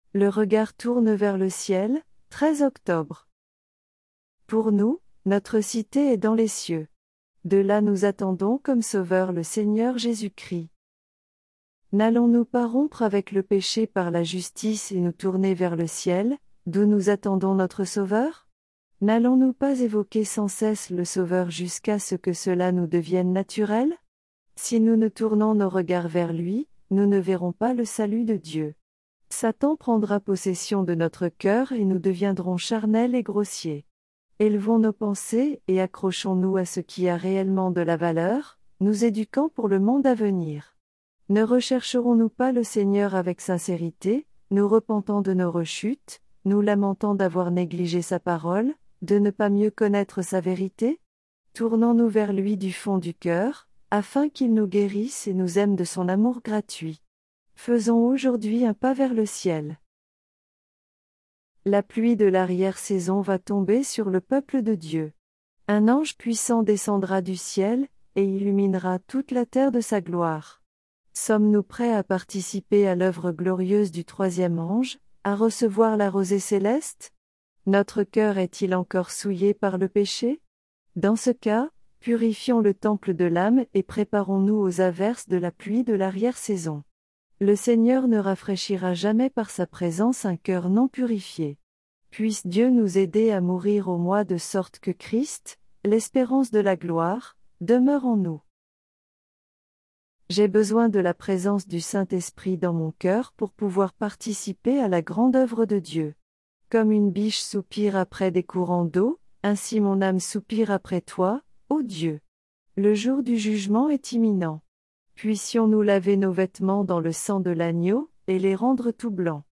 Le regard tourne vers le ciel, 13 octobre. Pour nous, notre cité est dans les cieux. De là nous attendons comme Sauveur le Seigneur Jésus-Christ. N'allons-nous pas rompre avec le péché par la justice et nous tourner vers le ciel, d'où nous attendons notre Sauveur? N'allons-nous pas évoquer sans cesse le Sauveur jusqu'à ce que cela nous devienne naturel? Si nous ne tournons nos regards vers lui, nous ne verrons pas le salut de Dieu. Satan prendra possession de notre cœur et nous deviendrons charnels et grossiers. Élevons nos pensées et accrochons-nous à ce qui a réellement de la valeur, nous éduquant pour le monde à venir. Ne rechercherons-nous pas le Seigneur avec sincérité, nous repentant de nos rechutes, nous lamentant d'avoir négligé sa parole, de ne pas mieux connaître sa vérité? Tournons-nous vers lui du fond du cœur, afin qu'il nous guérisse et nous aime de son amour gratuit. Faisons aujourd'hui un pas vers le ciel. La pluie de l'arrière-saison va tomber sur le peuple de Dieu. Un ange puissant descendra du ciel, et illuminera toute la terre de sa gloire. Sommes-nous prêts à participer à l'œuvre glorieuse du troisième ange, à recevoir la rosée céleste? Notre cœur est-il encore souillé par le péché? Dans ce cas, purifions le temple de l'âme et préparons-nous aux averses de la pluie de l'arrière-saison. Le Seigneur ne rafraîchira jamais par sa présence un cœur non purifié. Puisse Dieu nous aider à mourir au moi de sorte que Christ, l'espérance de la gloire, demeure en nous. J'ai besoin de la présence du Saint-Esprit dans mon cœur pour pouvoir participer à la grande œuvre de Dieu. Comme une biche soupire après des courants d'eau, ainsi mon âme soupire après toi, ô Dieu. Le jour du jugement est imminent. Puissions-nous laver nos vêtements dans le sang de l'agneau, et les rendre tout blancs.